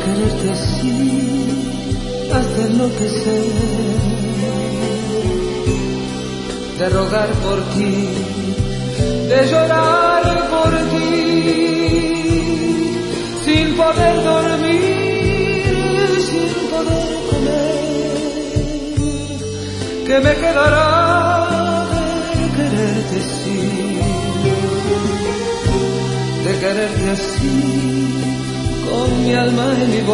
quererte así hasta enloquecer, de rogar por ti, de llorar por ti, sin poder dormir, sin poder comer. ¿Qué me quedará de quererte así? De quererte así, con mi alma y mi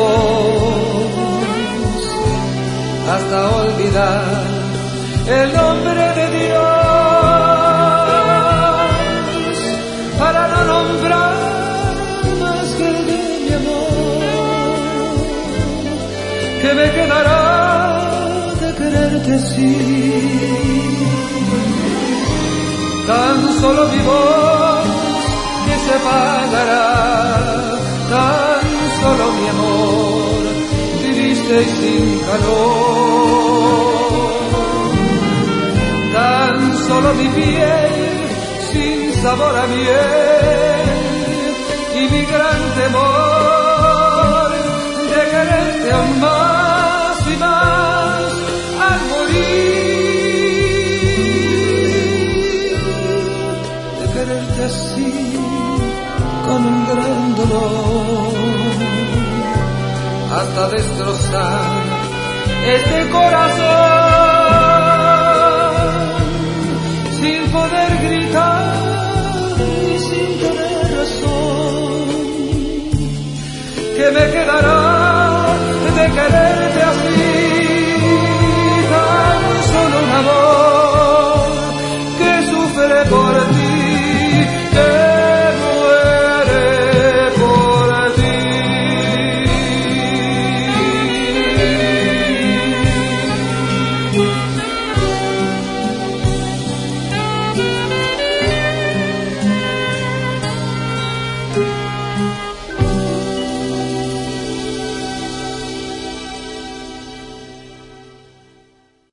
voz, hasta olvidar el nombre de Dios, para no nombrar más que el de mi amor. ¿Qué me quedará de quererte así? Tan solo mi voz que se apagará, tan solo mi amor, triste y sin calor, tan solo mi piel sin sabor a miel, y mi gran temor de quererte aún más y más al morir, de quererte así con un gran dolor, hasta destrozar este corazón, sin poder gritar y sin tener razón. ¿Qué me quedará de quererte así? Tan solo un amor que sufre por